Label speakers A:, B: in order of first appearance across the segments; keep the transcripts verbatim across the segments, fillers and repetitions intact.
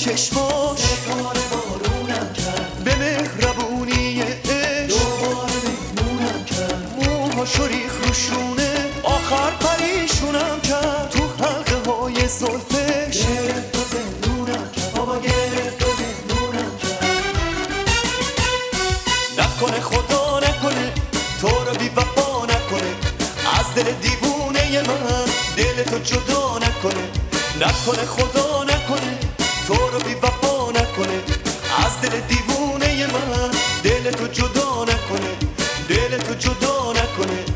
A: چشماش
B: ستاره بارونم کرد،
A: به مهربونی عشق
B: دوباره مهمونم کرد.
A: موهاشو ریخ رو شونه، آخر پریشونم کرد. تو حلقه های زلفش
B: گرفت و زندونم کرد، بابا گرفت و زندونم کرد.
A: نکنه خدا نکنه تو رو بی وفا نکنه، از دل دیوونه من دل تو جدا نکنه. نکنه خدا نکنه تو رو بی وفا نکنه، از دل دیوونه من دل تو جدا نکنه، دل تو جدا نکنه.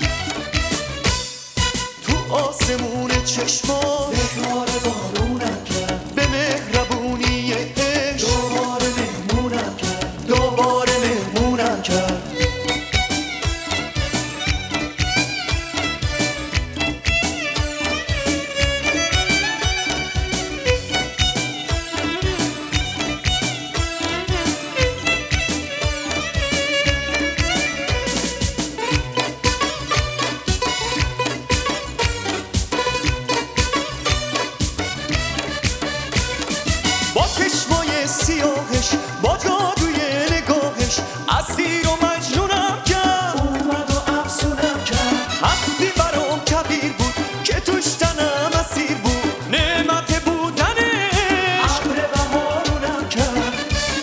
A: تو آسمون چشماش
B: ستاره بارونم کرد،
A: به مهربونی عشق
B: دوباره مهمونم کرد.
A: دوباره مهمونم کرد. با چشمای سیاهش، با جادوی نگاهش، اسیر و مجنونم کرد.
B: اومد و افسونم کرد،
A: هستی برام کبیر بود که توش تنم اسیر بود، نعمت بودنش
B: ابر بهارونم کرد.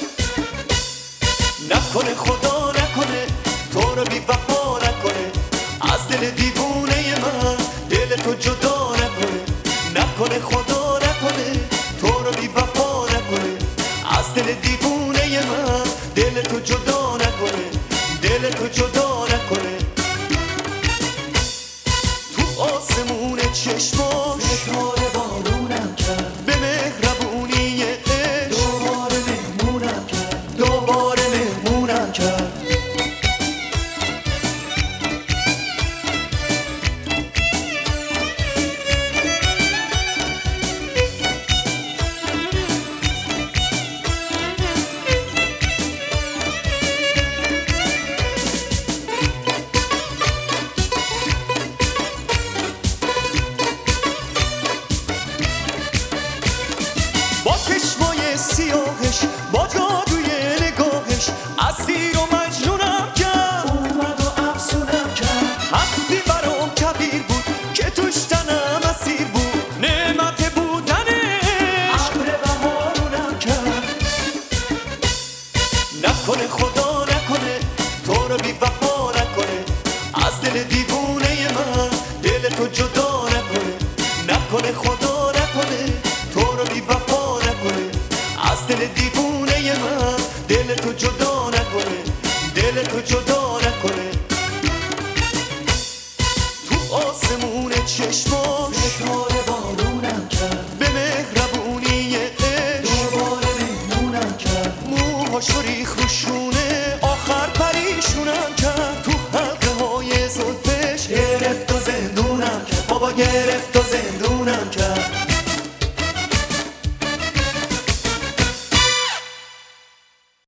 A: نکنه خدا نکنه تو رو بی وفا نکنه، از دل دیوونه من دل تو جدا نکنه. نکنه خدا نکنه تو رو بی وفا نکنه، از دل دیوونه من دل تو جدا نکنه، دل تو جدا نکنه. تو آسمون چشماش
B: ستاره بارونم کرد،
A: به مهربونی عشق
B: دوباره مهمونم کرد.
A: دوباره مهمونم کرد. با چشمای سیاهش، با جادوی نگاهش، اسیر و مجنونم کرد.
B: اومد و افسونم کرد،
A: هستی برام کبیر بود که توش تنم اسیر بود، نعمت بودنش
B: ابر بهارونم کرد.
A: نکنه خدا نکنه تو رو بی وفا نکنه، از دل دیوونه من دل تو جدا نکنه. نکنه خدا نکنه تو رو بی وفا نکنه، از دل دیوونه من دل تو جدا نکنه، دل تو جدا